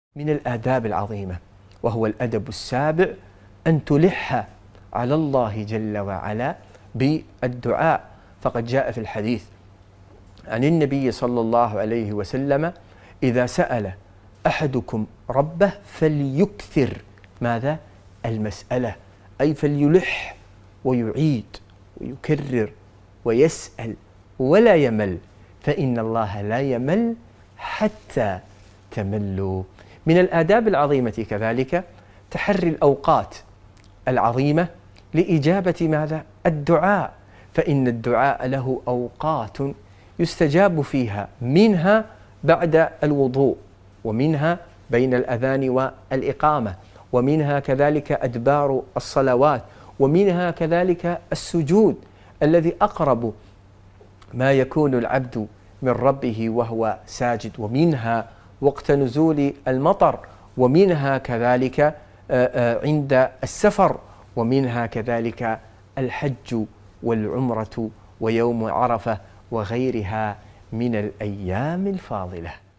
من الآداب العظيمة، وهو الأدب السابع أن تلح على الله جل وعلا بالدعاء. فقد جاء في الحديث عن النبي صلى الله عليه وسلم: إذا سأل أحدكم ربه فليكثر ماذا؟ المسألة، أي فليلح ويعيد ويكرر ويسأل ولا يمل، فإن الله لا يمل حتى تملوا. من الآداب العظيمة كذلك تحري الأوقات العظيمة لإجابة ماذا؟ الدعاء، فإن الدعاء له أوقات يستجاب فيها، منها بعد الوضوء، ومنها بين الأذان والإقامة، ومنها كذلك أدبار الصلوات، ومنها كذلك السجود الذي أقرب ما يكون العبد من ربه وهو ساجد، ومنها وقت نزول المطر، ومنها كذلك عند السفر، ومنها كذلك الحج والعمرة ويوم عرفة وغيرها من الأيام الفاضلة.